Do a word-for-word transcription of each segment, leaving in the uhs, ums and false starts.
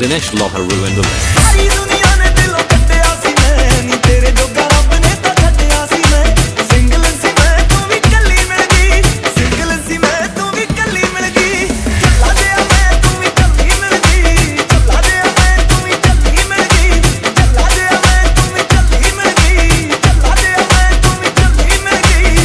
Dinesh Lover ruined the man. सारी दुनिया ने दिलों कट्टिया सी मैं नी तेरे जोगा रब ने तो छड्डिया सी मैं सिंगल सी मैं तू भी कल्ली मिल गई सिंगल सी मैं तू भी कल्ली मिल गई चला दे मैं तू भी कल्ली मिल गई चला दे मैं तू भी कल्ली मिल गई चला दे मैं तू भी कल्ली मिल गई चला दे मैं तू भी कल्ली मिल गई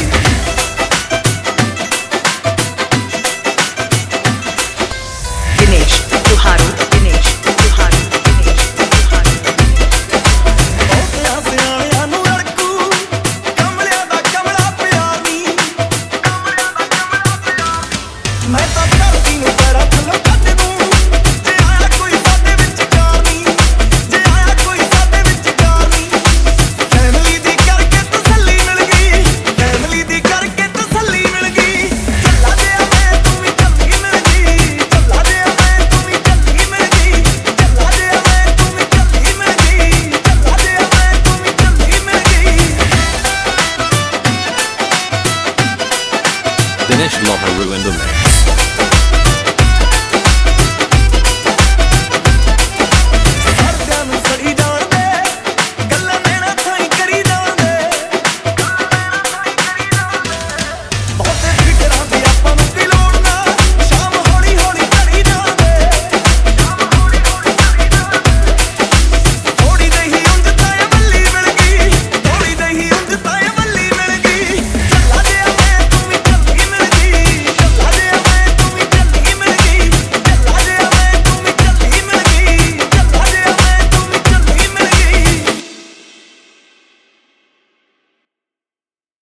दिनेश तुहारू दिनेश तुहारू दिनेश तुहारू बहुतियां सियाणियां नूं अड़कू कमलियां दा कमला प्यार नी कमलियां दा कमला प्यार नी मैं तां धरती नूं पैरां थल्लों कढ दूं जे आया कोई साडे विचकार नी जे आया कोई साडे विचकार नी फैमिली दी करके तसल्ली मिल गई फैमिली दी करके तसल्ली मिल गई चला दे मैं तू भी कल्ली मिल गई चला दे मैं तू भी कल्ली मिल गई चला दे मैं तू भी कल्ली मिल गई चला दे मैं तू भी कल्ली मिल गई Dinesh Lover ruined the man.